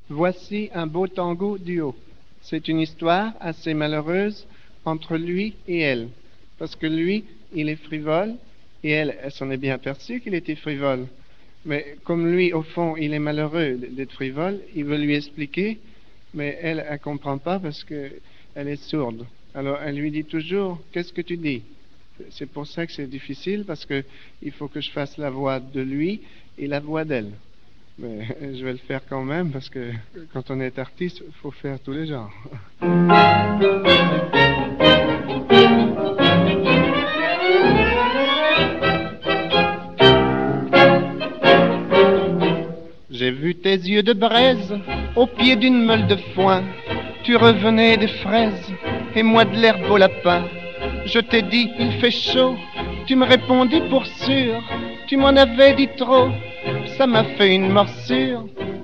Voici un beau tango duo. C'est une histoire assez malheureuse entre lui et elle. Parce que lui, il est frivole, et elle s'en est bien aperçue qu'il était frivole. Mais comme lui, au fond, il est malheureux d'être frivole, il veut lui expliquer, mais elle ne comprend pas parce qu'elle est sourde. Alors elle lui dit toujours, qu'est-ce que tu dis? C'est pour ça que c'est difficile, parce que il faut que je fasse la voix de lui et la voix d'elle. Mais je vais le faire quand même, parce que quand on est artiste, il faut faire tous les genres. J'ai vu tes yeux de braise au pied d'une meule de foin. Tu revenais des fraises et moi de l'herbe au lapin. Je t'ai dit il fait chaud, tu me répondis pour sûr. Tu m'en avais dit trop, ça m'a fait une morsure.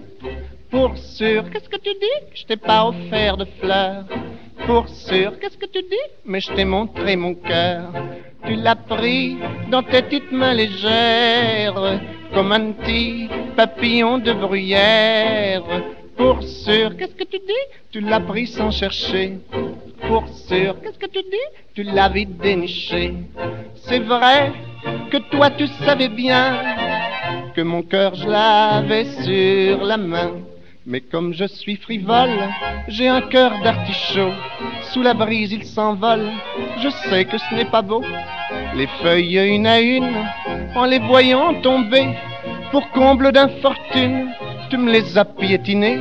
Pour sûr, qu'est-ce que tu dis? Je t'ai pas offert de fleurs. Pour sûr, qu'est-ce que tu dis? Mais je t'ai montré mon cœur. Tu l'as pris dans tes petites mains légères, comme un petit papillon de bruyère. Pour sûr, qu'est-ce que tu dis? Tu l'as pris sans chercher. Pour sûr, qu'est-ce que tu dis? Tu l'as vite déniché. C'est vrai que toi tu savais bien que mon cœur je l'avais sur la main. Mais comme je suis frivole, j'ai un cœur d'artichaut. Sous la brise il s'envole, je sais que ce n'est pas beau. Les feuilles une à une, en les voyant tomber, pour comble d'infortune, tu me les as piétinées.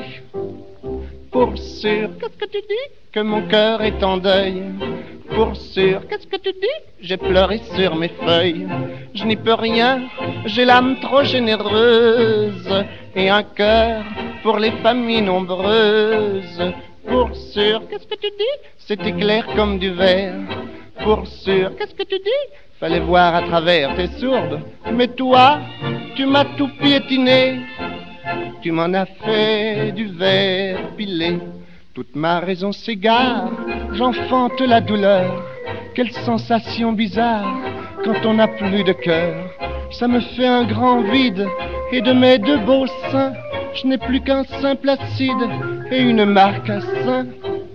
Pour sûr, qu'est-ce que tu dis? Que mon cœur est en deuil. Pour sûr, qu'est-ce que tu dis? J'ai pleuré sur mes feuilles. Je n'y peux rien, j'ai l'âme trop généreuse et un cœur pour les familles nombreuses. Pour sûr, qu'est-ce que tu dis? C'était clair comme du verre. Pour sûr, qu'est-ce que tu dis? Fallait voir à travers, t'es sourde. Mais toi, tu m'as tout piétiné. Tu m'en as fait du verre pilé. Toute ma raison s'égare, j'enfante la douleur. Quelle sensation bizarre quand on n'a plus de cœur. Ça me fait un grand vide, et de mes deux beaux seins, je n'ai plus qu'un sein placide et une marque à sein.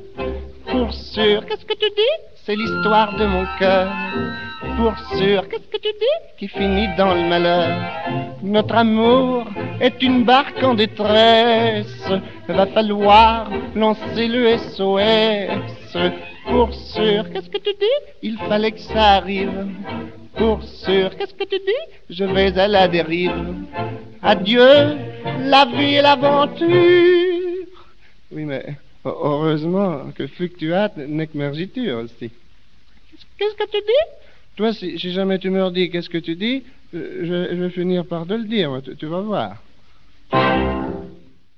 Pour sûr, qu'est-ce que tu dis? C'est l'histoire de mon cœur. Pour sûr, qu'est-ce que tu dis? Qui finit dans le malheur. Notre amour est une barque en détresse. Va falloir lancer le SOS. Pour sûr, qu'est-ce que tu dis? Il fallait que ça arrive. Pour sûr, qu'est-ce que tu dis? Je vais à la dérive. Adieu, la vie et l'aventure. Oui, mais heureusement que fluctuate n'est que mergiture aussi. Qu'est-ce que tu dis? Toi, si jamais tu me redis qu'est-ce que tu dis, je vais finir par te le dire, tu vas voir.